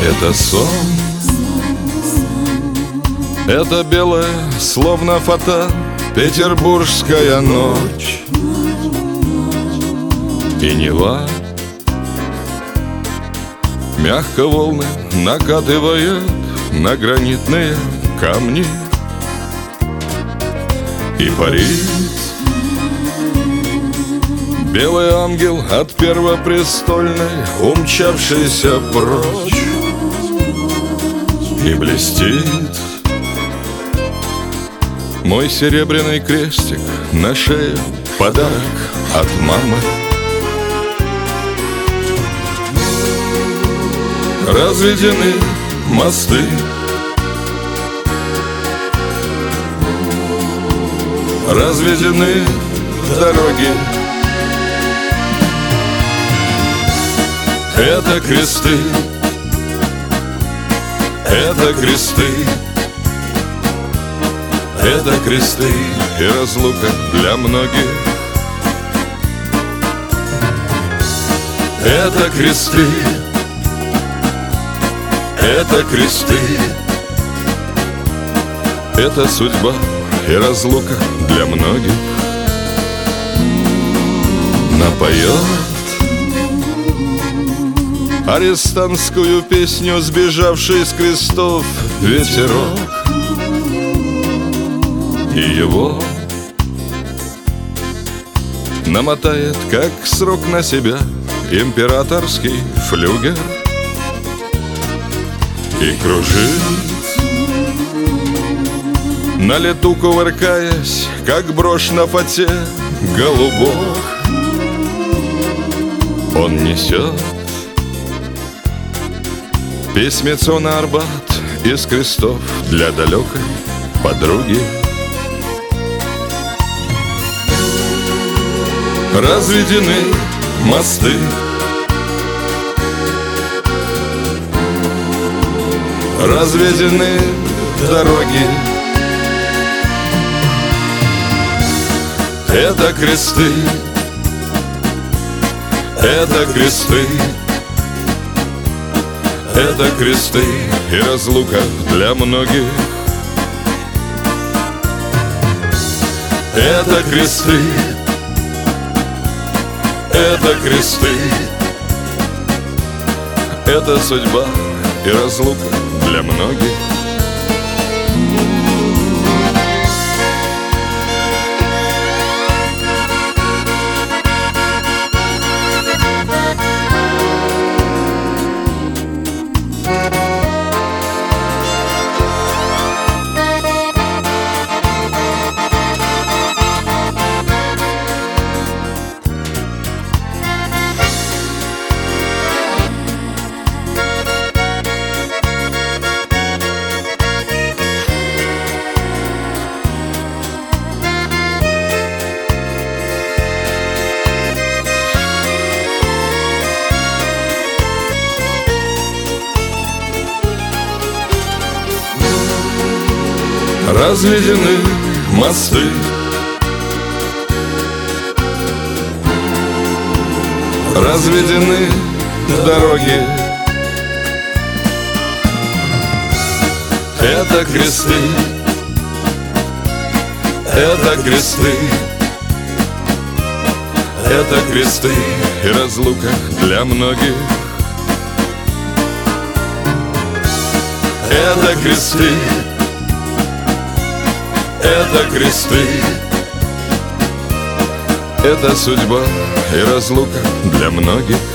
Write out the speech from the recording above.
Это сон, это белая, словно фата, петербургская ночь. И Нева мягко волны накатывает на гранитные камни. И парит белый ангел от первопрестольной, умчавшийся прочь. И блестит мой серебряный крестик на шее, подарок от мамы. Разведены мосты, разведены дороги. Это кресты, это кресты, это кресты и разлука для многих. Это кресты, это кресты, это судьба и разлука для многих. Напоет арестантскую песню сбежавший с крестов ветерок. И его намотает, как срок, на себя императорский флюгер. И кружит на лету, кувыркаясь, как брошь на фате голубок. Он несет письмецо на Арбат из крестов для далекой подруги. Разведены мосты, разведены дороги. Это кресты, это кресты, это кресты и разлука для многих. Это кресты, это кресты, это судьба и разлука для многих. Разведены мосты, разведены дороги. Это кресты, это кресты, это кресты и разлука для многих. Это кресты, это кресты, это судьба и разлука для многих.